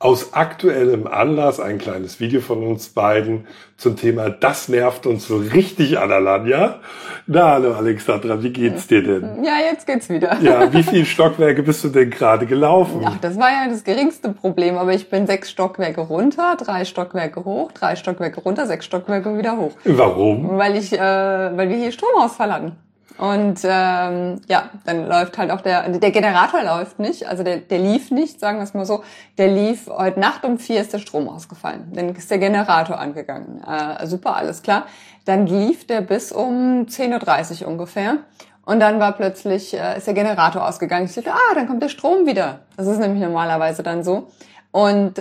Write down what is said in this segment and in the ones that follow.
Aus aktuellem Anlass ein kleines Video von uns beiden zum Thema "Das nervt uns so richtig an, Alanya". Na, hallo Alexandra, wie geht's dir denn? Ja, jetzt geht's wieder. Ja, wie viele Stockwerke bist du denn gerade gelaufen? Ach, das war ja das geringste Problem, aber ich bin 6 Stockwerke runter, 3 Stockwerke hoch, 3 Stockwerke runter, 6 Stockwerke wieder hoch. Warum? Weil wir hier Stromausfall hatten. Und dann läuft halt auch der Generator läuft nicht, also der lief nicht, sagen wir es mal so. Der lief heute Nacht um 4 ist der Strom ausgefallen. Dann ist der Generator angegangen. Super, alles klar. Dann lief der bis um 10:30 Uhr ungefähr. Und dann war plötzlich, ist der Generator ausgegangen. Ich dachte, dann kommt der Strom wieder. Das ist nämlich normalerweise dann so. Und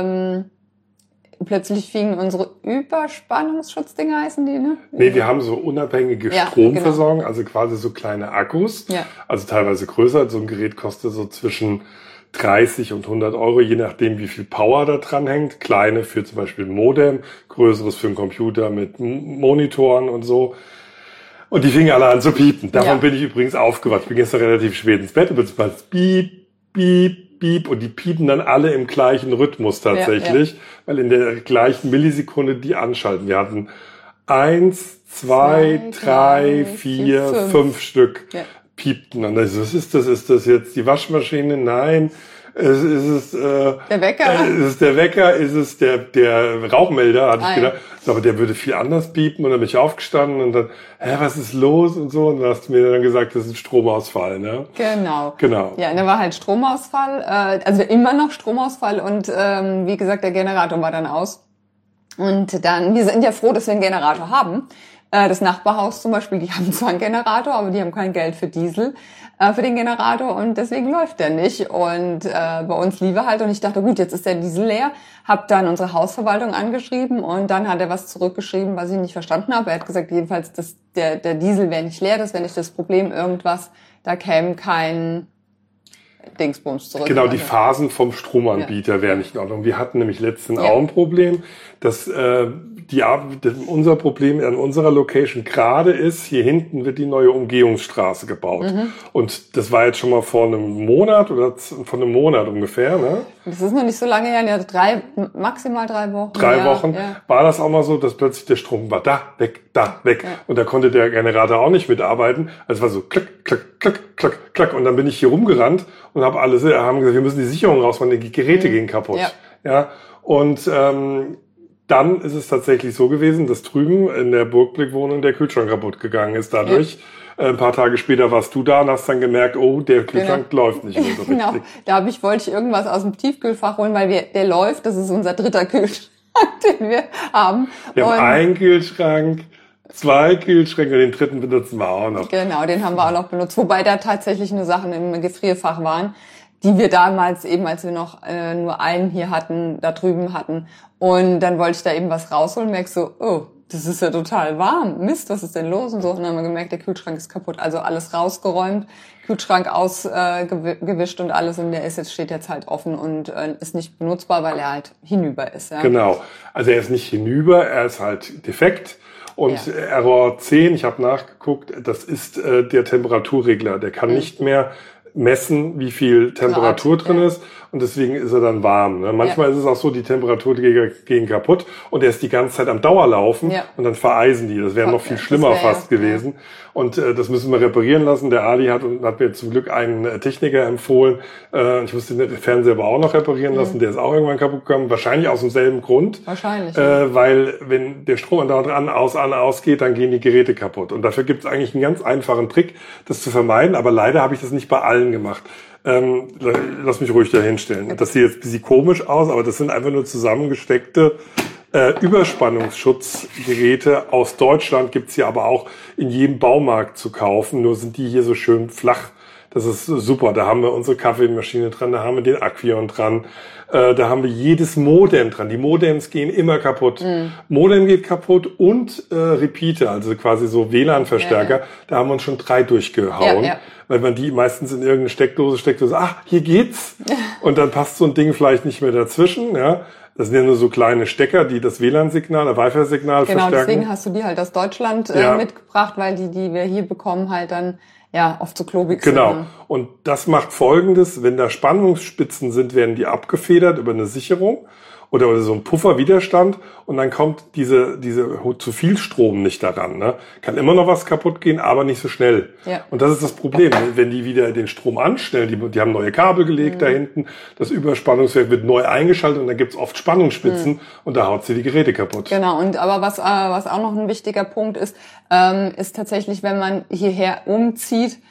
plötzlich fingen unsere Überspannungsschutzdinger, heißen die, ne? Nee, wir haben so unabhängige Stromversorgung, also quasi so kleine Akkus, also teilweise größer. So ein Gerät kostet so zwischen 30 und 100 Euro, je nachdem, wie viel Power da dran hängt. Kleine für zum Beispiel ein Modem, größeres für einen Computer mit Monitoren und so. Und die fingen alle an zu piepen. Davon bin ich übrigens aufgewacht. Ich bin gestern relativ spät ins Bett, beziehungsweise piep, piep, piep, und die piepen dann alle im gleichen Rhythmus tatsächlich, weil in der gleichen Millisekunde die anschalten. Wir hatten 1, 2, 3, 4, 5 Stück piepten. Und ich so, was ist das? Ist das jetzt die Waschmaschine? Nein. Ist es der Wecker? Ist es der Wecker? Ist es der Rauchmelder? Hatte ich gedacht. Aber der würde viel anders piepen. Und dann bin ich aufgestanden und dann, was ist los und so. Und dann hast du mir dann gesagt, das ist ein Stromausfall, ne? Genau. Ja, und da war halt Stromausfall, also immer noch Stromausfall und wie gesagt, der Generator war dann aus. Und dann, wir sind ja froh, dass wir einen Generator haben. Das Nachbarhaus zum Beispiel, die haben zwar einen Generator, aber die haben kein Geld für Diesel, für den Generator, und deswegen läuft der nicht. Und bei uns lief er halt, und ich dachte, gut, jetzt ist der Diesel leer. Hab dann unsere Hausverwaltung angeschrieben, und dann hat er was zurückgeschrieben, was ich nicht verstanden habe. Er hat gesagt, jedenfalls, der Diesel wäre nicht leer, das wäre nicht das Problem, irgendwas, da käme kein Dingsbums zurück. Genau, die Phasen vom Stromanbieter wären nicht in Ordnung. Wir hatten nämlich letztens auch ein Problem, dass unser Problem an unserer Location gerade ist, hier hinten wird die neue Umgehungsstraße gebaut. Und das war jetzt schon mal vor einem Monat ungefähr, ne? Das ist noch nicht so lange her, maximal 3 Wochen. 3 Wochen. War das auch mal so, dass plötzlich der Strom war da, weg. Ja. Und da konnte der Generator auch nicht mitarbeiten. Also es war so klack, klack, klack, klack, klack. Und dann bin ich hier rumgerannt und haben gesagt, wir müssen die Sicherung rausmachen, die Geräte gehen kaputt. Ja. Und dann ist es tatsächlich so gewesen, dass drüben in der Burgblick-Wohnung der Kühlschrank kaputt gegangen ist dadurch. Ein paar Tage später warst du da und hast dann gemerkt, der Kühlschrank läuft nicht mehr so richtig. Genau, wollte ich irgendwas aus dem Tiefkühlfach holen, weil der läuft, das ist unser 3. Kühlschrank, den wir haben. Wir haben einen Kühlschrank, 2 Kühlschränke, den 3. benutzen wir auch noch. Genau, den haben wir auch noch benutzt, wobei da tatsächlich nur Sachen im Gefrierfach waren, die wir damals eben, als wir noch nur einen hier hatten, da drüben hatten. Und dann wollte ich da eben was rausholen, merkst so, das ist ja total warm. Mist, was ist denn los? Und so. Und dann haben wir gemerkt, der Kühlschrank ist kaputt. Also alles rausgeräumt, Kühlschrank ausgewischt und alles. Und steht jetzt halt offen und ist nicht benutzbar, weil er halt hinüber ist. Ja? Genau. Also er ist nicht hinüber, er ist halt defekt. Und Error 10, ich habe nachgeguckt, das ist der Temperaturregler. Der kann nicht mehr messen, wie viel Temperatur drin ist, und deswegen ist er dann warm. Ne? Manchmal ist es auch so, die Temperaturträger gehen kaputt und er ist die ganze Zeit am Dauerlaufen und dann vereisen die. Das wäre noch viel schlimmer fast gewesen. Und das müssen wir reparieren lassen. Der Ali hat mir zum Glück einen Techniker empfohlen. Ich musste den Fernseher aber auch noch reparieren lassen. Der ist auch irgendwann kaputt gegangen. Wahrscheinlich aus demselben Grund. Wahrscheinlich. Weil wenn der Strom an, ausgeht, dann gehen die Geräte kaputt. Und dafür gibt es eigentlich einen ganz einfachen Trick, das zu vermeiden. Aber leider habe ich das nicht bei allen gemacht. Lass mich ruhig da hinstellen. Das sieht jetzt ein bisschen komisch aus, aber das sind einfach nur zusammengesteckte Überspannungsschutzgeräte aus Deutschland. Gibt's hier aber auch in jedem Baumarkt zu kaufen. Nur sind die hier so schön flach. Das ist super. Da haben wir unsere Kaffeemaschine dran, da haben wir den Acquion dran, da haben wir jedes Modem dran. Die Modems gehen immer kaputt. Modem geht kaputt und Repeater, also quasi so WLAN-Verstärker. Da haben wir uns schon 3 durchgehauen, weil man die meistens in irgendeine Steckdose steckt und sagt, hier geht's. Und dann passt so ein Ding vielleicht nicht mehr dazwischen, ja. Das sind ja nur so kleine Stecker, die das WLAN-Signal, das Wi-Fi-Signal verstärken. Genau, deswegen hast du die halt aus Deutschland mitgebracht, weil die wir hier bekommen, halt dann ja oft so klobig sind. Genau. Ne? Und das macht Folgendes, wenn da Spannungsspitzen sind, werden die abgefedert über eine Sicherung oder so ein Pufferwiderstand und dann kommt diese zu viel Strom nicht daran. Ne? Kann immer noch was kaputt gehen, aber nicht so schnell. Ja. Und das ist das Problem. Wenn die wieder den Strom anstellen, die haben neue Kabel gelegt da hinten, das Überspannungswerk wird neu eingeschaltet und dann gibt's oft Spannungsspitzen und da haut sie die Geräte kaputt. Genau, und aber was auch noch ein wichtiger Punkt ist, ist tatsächlich, wenn man hierher umzieht,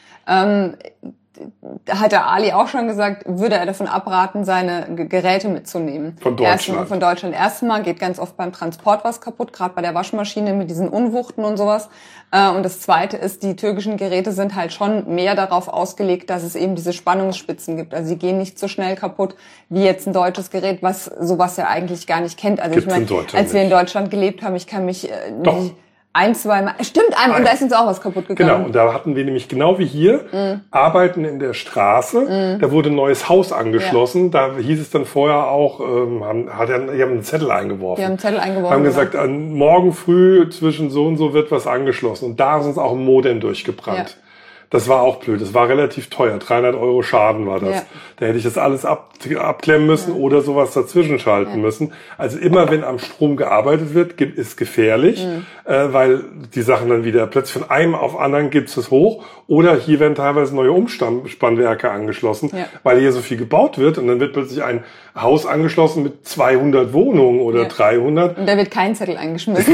hat der Ali auch schon gesagt, würde er davon abraten, seine Geräte mitzunehmen. Von Deutschland. Von Deutschland. Erstmal geht ganz oft beim Transport was kaputt, gerade bei der Waschmaschine mit diesen Unwuchten und sowas. Und das Zweite ist, die türkischen Geräte sind halt schon mehr darauf ausgelegt, dass es eben diese Spannungsspitzen gibt. Also sie gehen nicht so schnell kaputt wie jetzt ein deutsches Gerät, was sowas ja eigentlich gar nicht kennt. Also gibt's ich meine, als wir in Deutschland gelebt haben, ich kann mich nicht... Ein, zweimal. Stimmt, und da ist uns auch was kaputt gegangen. Genau, und da hatten wir nämlich genau wie hier Arbeiten in der Straße. Da wurde ein neues Haus angeschlossen. Ja. Da hieß es dann vorher auch, die haben einen Zettel eingeworfen. Haben gesagt, morgen früh zwischen so und so wird was angeschlossen. Und da ist uns auch ein Modem durchgebrannt. Ja. Das war auch blöd. Das war relativ teuer. 300 € Schaden war das. Ja. Da hätte ich das alles abklemmen müssen oder sowas dazwischen schalten müssen. Also immer, wenn am Strom gearbeitet wird, ist gefährlich, weil die Sachen dann wieder plötzlich von einem auf anderen gibt es hoch. Oder hier werden teilweise neue Umspannwerke angeschlossen, weil hier so viel gebaut wird. Und dann wird plötzlich ein Haus angeschlossen mit 200 Wohnungen oder 300. Und da wird kein Zettel eingeschmissen.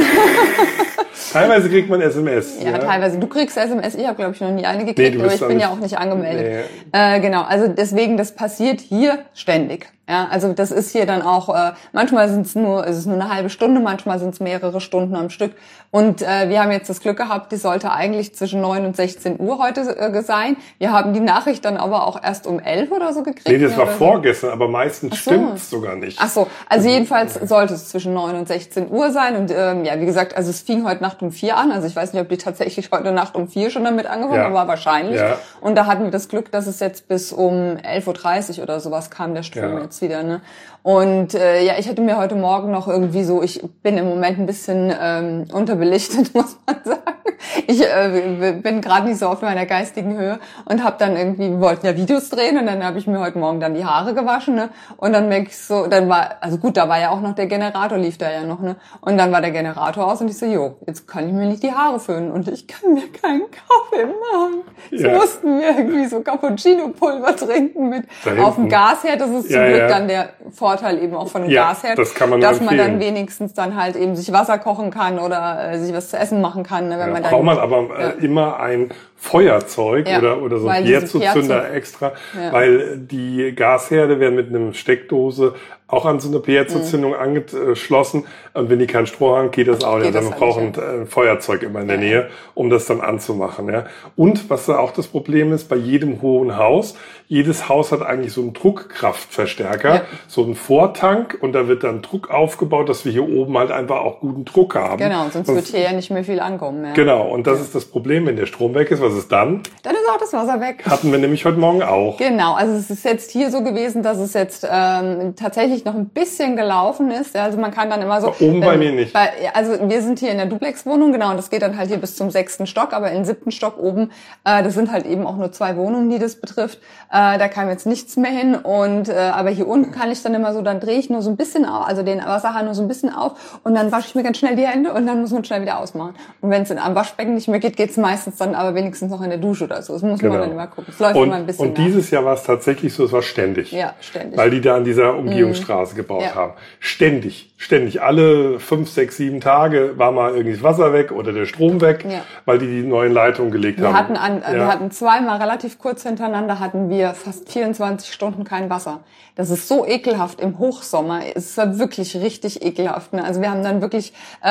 Teilweise kriegt man SMS. Ja, teilweise. Du kriegst SMS. Ich habe, glaube ich, noch nie eine gekriegt, aber ich bin ja auch nicht angemeldet. Nee. Genau, also deswegen, das passiert hier ständig. Ja, also das ist hier dann auch, manchmal ist es nur eine halbe Stunde, manchmal sind es mehrere Stunden am Stück. Und wir haben jetzt das Glück gehabt, die sollte eigentlich zwischen 9 und 16 Uhr heute sein. Wir haben die Nachricht dann aber auch erst um 11 oder so gekriegt. Nee, das war vorgestern, aber meistens stimmt's sogar nicht. Ach so, also jedenfalls sollte es zwischen 9 und 16 Uhr sein. Und ja, wie gesagt, also es fing heute Nacht um 4 an. Also ich weiß nicht, ob die tatsächlich heute Nacht um 4 schon damit angefangen haben, aber wahrscheinlich. Ja. Und da hatten wir das Glück, dass es jetzt bis um 11.30 Uhr oder sowas kam, der Strom jetzt wieder, ne? Und ja, ich hatte mir heute Morgen noch irgendwie so, ich bin im Moment ein bisschen unterbelichtet, muss man sagen. Ich bin gerade nicht so auf meiner geistigen Höhe und habe dann irgendwie, wir wollten ja Videos drehen und dann habe ich mir heute Morgen dann die Haare gewaschen, ne? Und dann merke ich so, dann war, also gut, da war ja auch noch der Generator, lief da ja noch, ne? Und dann war der Generator aus und ich so, jetzt kann ich mir nicht die Haare föhnen und ich kann mir keinen Kaffee machen. Jetzt mussten wir irgendwie so Cappuccino-Pulver trinken mit auf dem Gasherd. Das ist zum Glück dann der Vorteil eben auch von dem Gasherd, das kann man dass man dann wenigstens dann halt eben sich Wasser kochen kann oder sich was zu essen machen kann, ne, wenn man dann braucht man aber immer ein Feuerzeug oder so ein Piezo-Zünder extra, weil die Gasherde werden mit einem Steckdose auch an so eine Piezo-Zündung angeschlossen. Und wenn die keinen Strom haben, geht das auch nicht. Dann brauchen ein Feuerzeug immer in der Nähe, um das dann anzumachen. Ja. Und was da auch das Problem ist, bei jedem hohen Haus, jedes Haus hat eigentlich so einen Druckkraftverstärker, so einen Vortank und da wird dann Druck aufgebaut, dass wir hier oben halt einfach auch guten Druck haben. Genau, sonst wird hier ja nicht mehr viel ankommen. Ja. Genau, und das ist das Problem, wenn der Strom weg ist, was ist dann? Dann ist auch das Wasser weg. Hatten wir nämlich heute Morgen auch. Genau, also es ist jetzt hier so gewesen, dass es jetzt tatsächlich noch ein bisschen gelaufen ist. Also man kann dann immer so... Aber oben bei mir nicht. Also wir sind hier in der Duplex-Wohnung, genau, und das geht dann halt hier bis zum 6. Stock, aber im 7. Stock oben, das sind halt eben auch nur 2 Wohnungen, die das betrifft. Da kam jetzt nichts mehr hin und aber hier unten kann ich dann immer so, dann drehe ich nur so ein bisschen auf, also den Wasserhahn nur so ein bisschen auf und dann wasche ich mir ganz schnell die Hände und dann muss man schnell wieder ausmachen. Und wenn es am Waschbecken nicht mehr geht, geht's meistens dann aber wenigstens noch in der Dusche oder so. Das muss man dann immer gucken. Es läuft immer ein bisschen. Und dieses Jahr war es tatsächlich so, es war ständig. Ja, ständig. Weil die da an dieser Umgehungsstraße gebaut haben. Ständig. Alle 5, 6, 7 Tage war mal irgendwie das Wasser weg oder der Strom weg, weil die neuen Leitungen gelegt haben. Wir hatten zweimal relativ kurz hintereinander hatten wir fast 24 Stunden kein Wasser. Das ist so ekelhaft im Hochsommer. Es war wirklich richtig ekelhaft. Ne? Also wir haben dann wirklich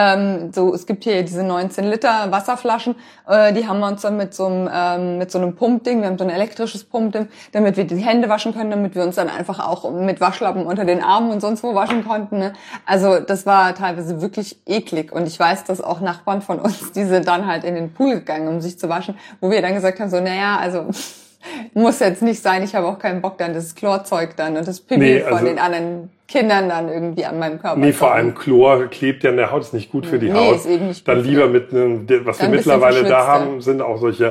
es gibt hier diese 19 Liter Wasserflaschen, die haben wir uns dann mit so einem Pumpding, wir haben so ein elektrisches Pumpding, damit wir die Hände waschen können, damit wir uns dann einfach auch mit Waschlappen unter den Armen und sonst wo waschen konnten. Ne? Also das war teilweise wirklich eklig und ich weiß, dass auch Nachbarn von uns, die sind dann halt in den Pool gegangen, um sich zu waschen, wo wir dann gesagt haben, so naja, also muss jetzt nicht sein, ich habe auch keinen Bock dann das Chlorzeug dann und das Pipi von den anderen Kindern dann irgendwie an meinem Körper. Nee, vor allem Chlor klebt ja an der Haut, ist nicht gut für die Haut. Ist eben nicht dann gut lieber mit einem, was wir mittlerweile da haben, sind auch solche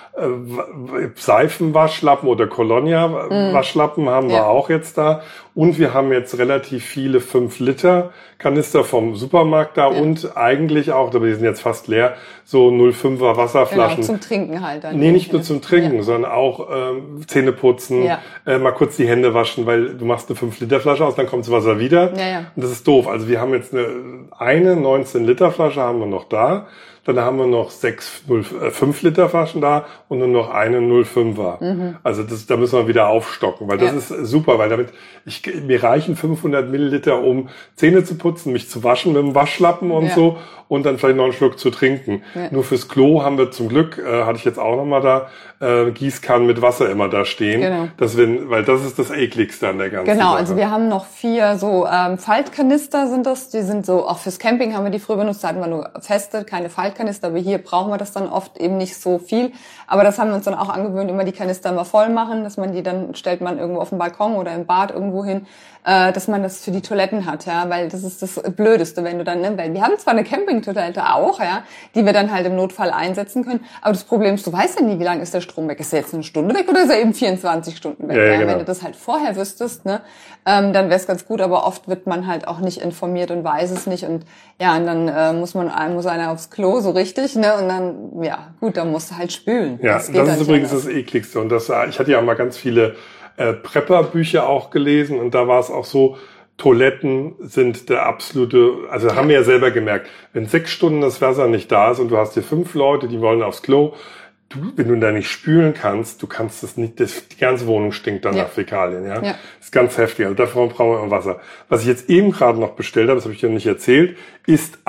Seifenwaschlappen oder Colonia-Waschlappen haben wir auch jetzt da. Und wir haben jetzt relativ viele 5-Liter-Kanister vom Supermarkt da und eigentlich auch, aber die sind jetzt fast leer, so 0,5er Wasserflaschen. Genau, zum Trinken halt. Dann nee, nicht nur zum Trinken, sondern auch Zähne putzen, mal kurz die Hände waschen, weil du machst eine 5-Liter-Flasche aus, dann kommt das Wasser wieder. Und das ist doof. Also wir haben jetzt eine 19-Liter-Flasche haben wir noch da. Dann haben wir noch 5-Liter-Flaschen da und nur noch eine 0,5er. Also da müssen wir wieder aufstocken, weil das ist super, weil mir reichen 500 Milliliter, um Zähne zu putzen, mich zu waschen mit dem Waschlappen und so und dann vielleicht noch einen Schluck zu trinken. Nur fürs Klo haben wir zum Glück, hatte ich jetzt auch nochmal da, Gießkannen mit Wasser immer da stehen. Weil das ist das ekligste an der ganzen Sache. Genau, also wir haben noch 4 so Faltkanister sind das, die sind so, auch fürs Camping haben wir die früher benutzt, da hatten wir nur feste, keine Faltkanister, aber hier brauchen wir das dann oft eben nicht so viel. Aber das haben wir uns dann auch angewöhnt, immer die Kanister immer voll machen, dass man die dann, stellt man irgendwo auf den Balkon oder im Bad irgendwo hin, dass man das für die Toiletten hat, weil das ist das Blödeste, wenn du dann, weil wir haben zwar eine Campingtoilette auch, die wir dann halt im Notfall einsetzen können, aber das Problem ist, du weißt ja nie, wie lange ist der Strom weg, ist er jetzt eine Stunde weg oder ist er eben 24 Stunden weg, Genau. Wenn du das halt vorher wüsstest, dann wäre es ganz gut, aber oft wird man halt auch nicht informiert und weiß es nicht und und dann muss einer aufs Klo so richtig, und dann, gut, dann musst du halt spülen. Ja, das ist übrigens das Ekligste und ich hatte ja mal ganz viele Prepper-Bücher auch gelesen und da war es auch so, Toiletten sind der absolute, also haben wir ja selber gemerkt, wenn 6 Stunden das Wasser nicht da ist und du hast hier 5 Leute, die wollen aufs Klo, wenn du da nicht spülen kannst, du kannst das nicht, die ganze Wohnung stinkt dann nach Fäkalien, Das ist ganz heftig, also davon brauchen wir immer Wasser. Was ich jetzt eben gerade noch bestellt habe, das habe ich dir noch nicht erzählt, ist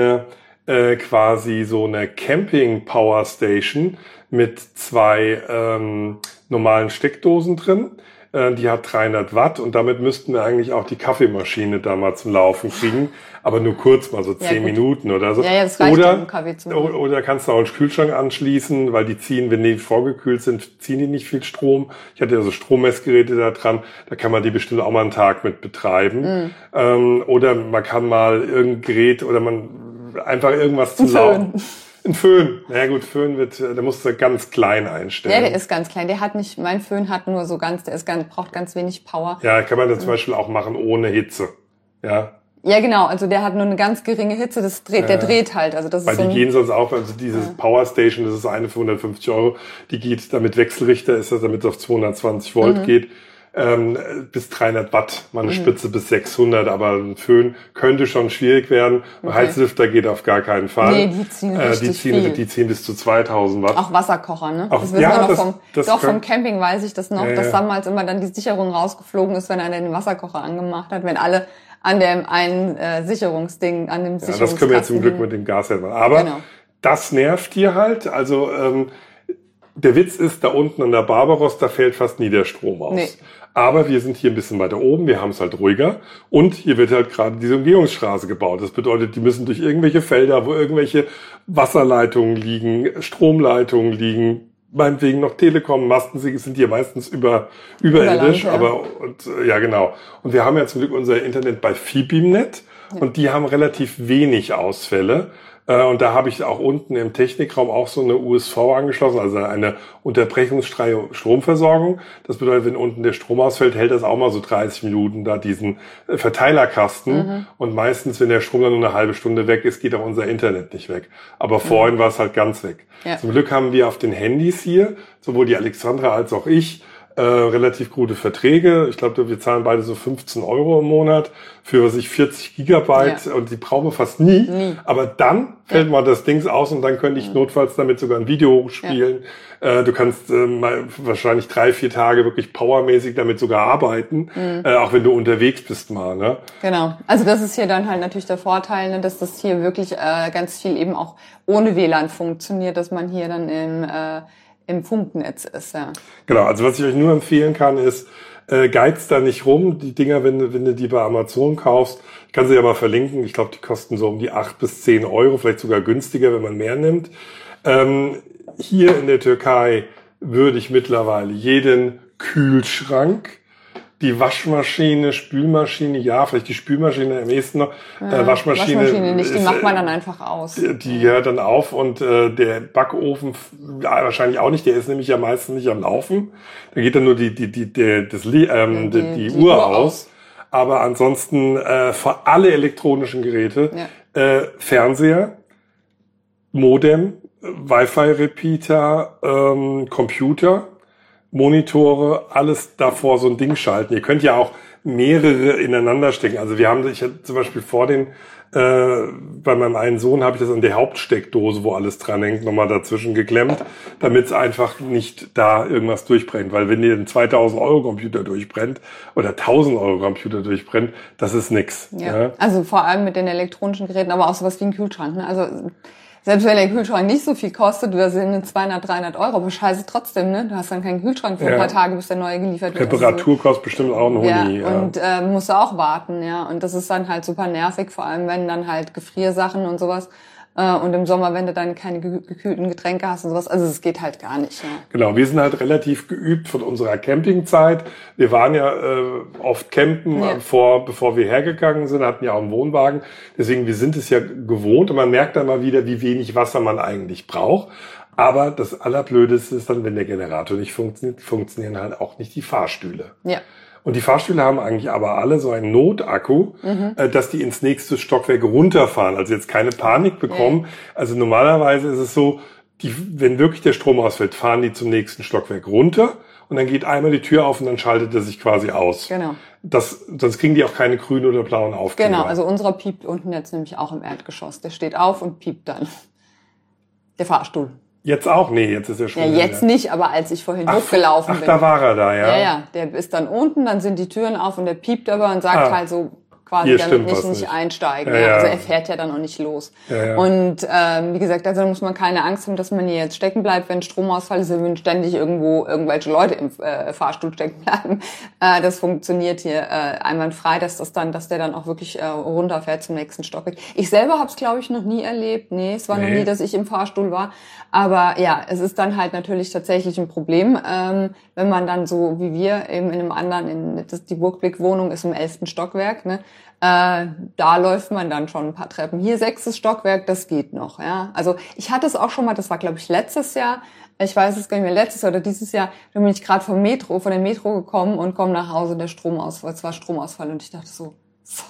quasi so eine Camping-Power-Station mit 2 normalen Steckdosen drin. Die hat 300 Watt und damit müssten wir eigentlich auch die Kaffeemaschine da mal zum Laufen kriegen, aber nur kurz mal so 10 Minuten oder so. Ja, das reicht um Kaffee zu machen. Oder kannst du auch einen Kühlschrank anschließen, weil die ziehen, wenn die vorgekühlt sind, ziehen die nicht viel Strom. Ich hatte ja so Strommessgeräte da dran, da kann man die bestimmt auch mal einen Tag mit betreiben. Oder man kann mal irgendein Gerät oder man einfach irgendwas zum Laufen. Ein Föhn. Na gut, Föhn der musst du ganz klein einstellen. Ja, der ist ganz klein. Mein Föhn hat nur so braucht ganz wenig Power. Ja, kann man das zum Beispiel auch machen ohne Hitze. Ja. Ja, genau. Also der hat nur eine ganz geringe Hitze. Der dreht halt. Also das weil die gehen sonst auch, also dieses Power Station, das ist eine für 150 €. Die geht, damit Wechselrichter ist das, damit es auf 220 Volt geht. Bis 300 Watt, mal eine Spitze bis 600, aber ein Föhn könnte schon schwierig werden. Ein Heizlüfter geht auf gar keinen Fall. Nee, die ziehen die ziehen bis zu 2000 Watt. Auch Wasserkocher, ne? Das wissen wir noch vom Camping weiß ich das noch, dass damals immer dann die Sicherung rausgeflogen ist, wenn einer den Wasserkocher angemacht hat, wenn alle an dem einen Sicherungsding, an dem Sicherungskasten. Das können wir jetzt zum Glück mit dem Gas machen. Aber das nervt hier halt, also der Witz ist, da unten an der Barbaros, da fällt fast nie der Strom aus. Nee. Aber wir sind hier ein bisschen weiter oben, wir haben es halt ruhiger und hier wird halt gerade diese Umgehungsstraße gebaut. Das bedeutet, die müssen durch irgendwelche Felder, wo irgendwelche Wasserleitungen liegen, Stromleitungen liegen, meinetwegen noch Telekom-Masten sind hier meistens überirdisch, genau. Und wir haben ja zum Glück unser Internet bei Fibimnet und die haben relativ wenig Ausfälle. Und da habe ich auch unten im Technikraum auch so eine USV angeschlossen, also eine unterbrechungsfreie Stromversorgung. Das bedeutet, wenn unten der Strom ausfällt, hält das auch mal so 30 Minuten da diesen Verteilerkasten. Und meistens, wenn der Strom dann nur eine halbe Stunde weg ist, geht auch unser Internet nicht weg. Aber vorhin war es halt ganz weg. Ja. Zum Glück haben wir auf den Handys hier, sowohl die Alexandra als auch ich, relativ gute Verträge. Ich glaube, wir zahlen beide so 15 € im Monat für 40 Gigabyte und die brauchen wir fast nie. Aber dann fällt mal das Ding aus und dann könnte ich notfalls damit sogar ein Video hochspielen. Du kannst wahrscheinlich 3-4 Tage wirklich powermäßig damit sogar arbeiten, auch wenn du unterwegs bist mal. Ne? Genau. Also das ist hier dann halt natürlich der Vorteil, ne, dass das hier wirklich ganz viel eben auch ohne WLAN funktioniert, dass man hier dann im Funknetz ist, Genau, also was ich euch nur empfehlen kann, ist, geizt da nicht rum. Die Dinger, wenn du die bei Amazon kaufst, ich kann sie ja mal verlinken, ich glaube, die kosten so um die 8 bis 10 €, vielleicht sogar günstiger, wenn man mehr nimmt. Hier in der Türkei würde ich mittlerweile jeden Kühlschrank Die Waschmaschine, Spülmaschine, ja, vielleicht die Spülmaschine am ehesten noch. Waschmaschine nicht, die macht man dann einfach aus. Die hört dann auf und der Backofen wahrscheinlich auch nicht, der ist nämlich ja meistens nicht am Laufen. Da geht dann nur die Uhr aus. Aber ansonsten für alle elektronischen Geräte, Fernseher, Modem, Wi-Fi-Repeater, Computer, Monitore, alles davor so ein Ding schalten. Ihr könnt ja auch mehrere ineinander stecken. Also ich hatte zum Beispiel bei meinem einen Sohn habe ich das an der Hauptsteckdose, wo alles dran hängt, nochmal dazwischen geklemmt, damit es einfach nicht da irgendwas durchbrennt. Weil wenn dir ein 2000 € Computer durchbrennt oder 1000 € Computer durchbrennt, das ist nix. Ja. Also vor allem mit den elektronischen Geräten, aber auch sowas wie ein Kühlschrank. Ne? Also selbst wenn der Kühlschrank nicht so viel kostet, du hast 200, 300 €, aber scheiße trotzdem, ne? Du hast dann keinen Kühlschrank für ein paar Tage, bis der neue geliefert wird. Reparatur kostet bestimmt auch ein Huni. Ja, und musst du auch warten, ja. Und das ist dann halt super nervig, vor allem wenn dann halt Gefriersachen und sowas. Und im Sommer, wenn du dann keine gekühlten Getränke hast und sowas, also es geht halt gar nicht. Ja. Genau, wir sind halt relativ geübt von unserer Campingzeit. Wir waren ja oft campen, bevor wir hergegangen sind, hatten ja auch einen Wohnwagen. Deswegen, wir sind es ja gewohnt und man merkt dann mal wieder, wie wenig Wasser man eigentlich braucht. Aber das Allerblödeste ist dann, wenn der Generator nicht funktioniert, funktionieren halt auch nicht die Fahrstühle. Ja. Und die Fahrstühle haben eigentlich aber alle so einen Notakku, dass die ins nächste Stockwerk runterfahren. Also jetzt keine Panik bekommen. Also normalerweise ist es so, wenn wirklich der Strom ausfällt, fahren die zum nächsten Stockwerk runter und dann geht einmal die Tür auf und dann schaltet er sich quasi aus. Genau. Sonst kriegen die auch keine grünen oder blauen Aufkleber. Genau, also unserer piept unten jetzt nämlich auch im Erdgeschoss. Der steht auf und piept dann. Der Fahrstuhl. Jetzt auch? Nee, jetzt ist er schon. Ja, jetzt nicht, aber als ich vorhin hochgelaufen bin. Ach, da war er da, ja. Ja, der ist dann unten, dann sind die Türen auf und der piept aber und sagt halt so quasi, damit nicht einsteigen. Ja. Also er fährt ja dann auch nicht los. Ja. Und wie gesagt, also muss man keine Angst haben, dass man hier jetzt stecken bleibt, wenn Stromausfall ist, wenn ständig irgendwelche Leute im Fahrstuhl stecken bleiben. Das funktioniert hier einwandfrei, dass der dann auch wirklich runterfährt zum nächsten Stockwerk. Ich selber habe es, glaube ich, noch nie erlebt. Nee, es war noch nie, dass ich im Fahrstuhl war. Aber ja, es ist dann halt natürlich tatsächlich ein Problem, wenn man dann so wie wir eben in einem anderen, die Burgblick-Wohnung ist im 11. Stockwerk, ne? Da läuft man dann schon ein paar Treppen. Hier 6. Stockwerk, das geht noch, ja. Also ich hatte es auch schon mal, das war glaube ich letztes Jahr, ich weiß es gar nicht mehr, letztes oder dieses Jahr, da bin ich gerade von der Metro gekommen und komme nach Hause, der Stromausfall, es war Stromausfall und ich dachte so, fuck.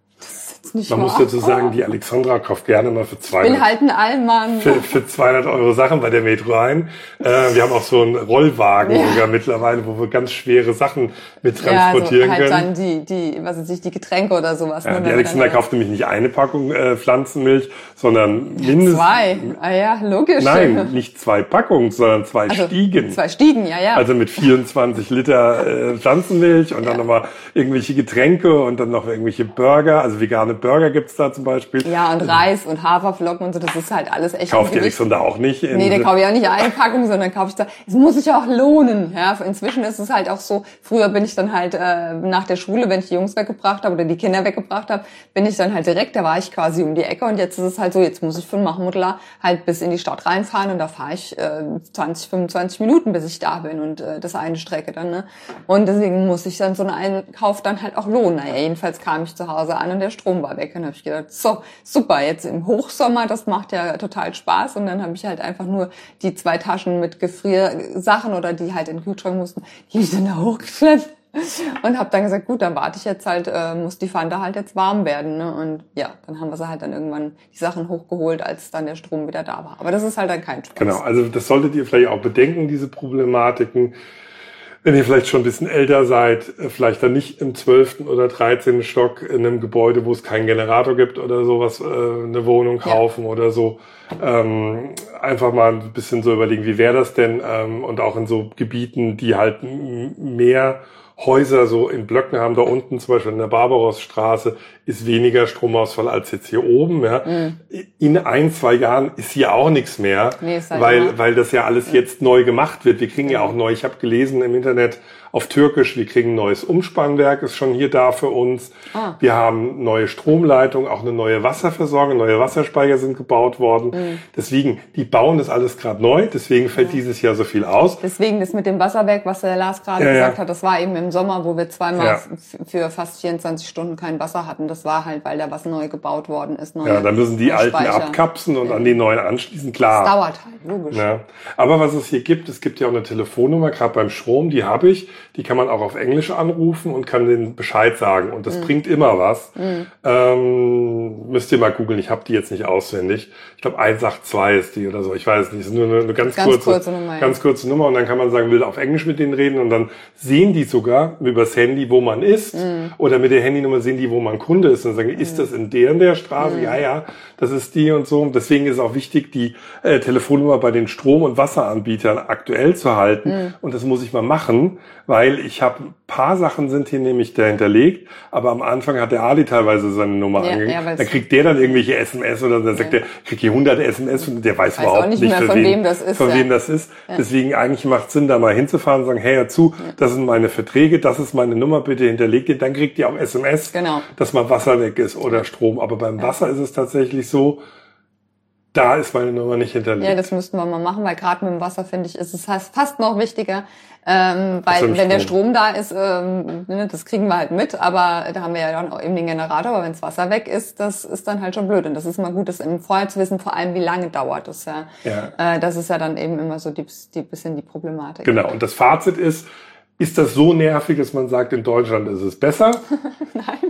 Man muss dazu sagen, die Alexandra kauft gerne mal für 200. Ich bin halt ein Allmann. Für 200 € Sachen bei der Metro ein. Wir haben auch so einen Rollwagen sogar mittlerweile, wo wir ganz schwere Sachen mit transportieren können. Dann die Getränke oder sowas. Ja, die Alexandra kauft nämlich nicht eine Packung Pflanzenmilch, sondern mindestens... 2. Ah ja, logisch. Nein, nicht 2 Packungen, sondern 2 Stiegen. 2 Stiegen, ja. Also mit 24 Liter Pflanzenmilch und dann nochmal irgendwelche Getränke und dann noch irgendwelche Burger, also vegane Burger gibt's da zum Beispiel. Ja, und Reis und Haferflocken und so, das ist halt alles echt. Kauft die Alexander auch nicht? Nee, den kaufe ich auch nicht eine Packung, sondern kaufe ich da, es muss sich ja auch lohnen, ja. Inzwischen ist es halt auch so, früher bin ich dann halt, nach der Schule, wenn ich die Jungs weggebracht habe oder die Kinder weggebracht habe, bin ich dann halt direkt, da war ich quasi um die Ecke und jetzt ist es halt so, jetzt muss ich von Mahmudla halt bis in die Stadt reinfahren und da fahre ich 20, 25 Minuten, bis ich da bin und das eine Strecke dann, ne. Und deswegen muss ich dann so einen Einkauf dann halt auch lohnen. Naja, jedenfalls kam ich zu Hause an und der Strom war weg. Und dann habe ich gedacht, so, super, jetzt im Hochsommer, das macht ja total Spaß. Und dann habe ich halt einfach nur die 2 Taschen mit Gefriersachen oder die halt in den Kühlschrank mussten, die ich dann da hochgeschleppt. Und habe dann gesagt, gut, dann warte ich jetzt halt, muss die Fanta halt jetzt warm werden. Ne? Und ja, dann haben wir sie halt dann irgendwann die Sachen hochgeholt, als dann der Strom wieder da war. Aber das ist halt dann kein Spaß. Genau, also das solltet ihr vielleicht auch bedenken, diese Problematiken. Wenn ihr vielleicht schon ein bisschen älter seid, vielleicht dann nicht im 12. oder 13. Stock in einem Gebäude, wo es keinen Generator gibt oder sowas, eine Wohnung kaufen oder so. Einfach mal ein bisschen so überlegen, wie wäre das denn? Und auch in so Gebieten, die halt mehr Häuser so in Blöcken haben, da unten zum Beispiel in der Barbarosstraße ist weniger Stromausfall als jetzt hier oben. Ja. In 1-2 Jahren ist hier auch nichts mehr, weil das ja alles jetzt neu gemacht wird. Wir kriegen ja auch neu, ich habe gelesen im Internet auf Türkisch, wir kriegen ein neues Umspannwerk, ist schon hier da für uns. Wir haben neue Stromleitungen, auch eine neue Wasserversorgung, neue Wasserspeicher sind gebaut worden. Deswegen, die bauen das alles gerade neu, deswegen fällt dieses Jahr so viel aus. Deswegen das mit dem Wasserwerk, was der Lars gerade gesagt hat, das war eben im Sommer, wo wir zweimal für fast 24 Stunden kein Wasser hatten. Das war halt, weil da was neu gebaut worden ist. Ja, dann müssen die alten abkapseln und an die neuen anschließen, klar. Das dauert halt, logisch. Ja. Aber was es hier gibt, es gibt ja auch eine Telefonnummer, gerade beim Strom, die habe ich, die kann man auch auf Englisch anrufen und kann den Bescheid sagen und das bringt immer was. Müsst ihr mal googeln, ich habe die jetzt nicht auswendig. Ich glaube 182 ist die oder so, ich weiß nicht, es ist nur eine ganz kurze Nummer und dann kann man sagen, will auf Englisch mit denen reden und dann sehen die sogar übers Handy, wo man ist oder mit der Handynummer sehen die, wo man Kunde ist und sagen, ist das in der Straße? Ja, das ist die und so. Deswegen ist es auch wichtig, die Telefonnummer bei den Strom- und Wasseranbietern aktuell zu halten und das muss ich mal machen, weil ich habe ein paar Sachen sind hier nämlich da hinterlegt, aber am Anfang hat der Ali teilweise seine Nummer angegeben. Da kriegt der dann irgendwelche SMS oder dann sagt der, kriegt hier 100 SMS und der weiß überhaupt nicht mehr, von wem das ist. Deswegen eigentlich macht es Sinn, da mal hinzufahren und sagen, hey, hör zu, das sind meine Verträge, das ist meine Nummer, bitte hinterlegt ihr, dann kriegt ihr auch SMS, dass mal Wasser weg ist oder Strom. Aber beim Wasser ist es tatsächlich so, da ist meine Nummer nicht hinterlegt. Ja, das müssten wir mal machen, weil gerade mit dem Wasser, finde ich, ist es fast noch wichtiger, weil wenn der Strom da ist, das kriegen wir halt mit, aber da haben wir ja dann auch eben den Generator, aber wenn das Wasser weg ist, das ist dann halt schon blöd. Und das ist mal gut, das vorher zu wissen, vor allem wie lange dauert das ja. Das ist ja dann eben immer so bisschen die Problematik. Genau, und das Fazit ist das so nervig, dass man sagt, in Deutschland ist es besser? Nein.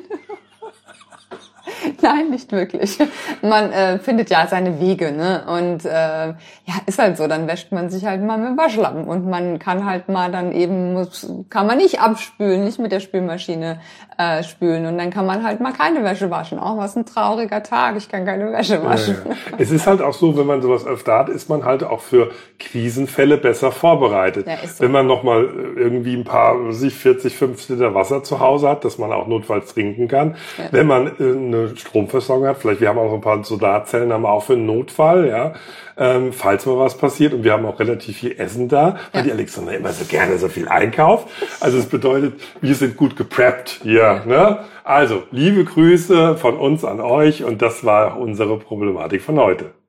Nein, nicht wirklich. Man findet ja seine Wege, ne? Und ist halt so, dann wäscht man sich halt mal mit dem Waschlappen und man kann halt mal dann eben, kann man nicht abspülen, nicht mit der Spülmaschine spülen und dann kann man halt mal keine Wäsche waschen. Oh, was ein trauriger Tag, ich kann keine Wäsche waschen. Ja. Es ist halt auch so, wenn man sowas öfter hat, ist man halt auch für Krisenfälle besser vorbereitet. Ja, ist so. Wenn man nochmal irgendwie ein paar 40, 50 Liter Wasser zu Hause hat, dass man auch notfalls trinken kann. Ja. Wenn man eine Stromversorgung hat, vielleicht, wir haben auch so ein paar Solarzellen, haben wir auch für einen Notfall, ja, falls mal was passiert und wir haben auch relativ viel Essen da, weil die Alexandra immer so gerne so viel einkauft. Also es bedeutet, wir sind gut gepreppt hier, ne? Also, liebe Grüße von uns an euch und das war unsere Problematik von heute.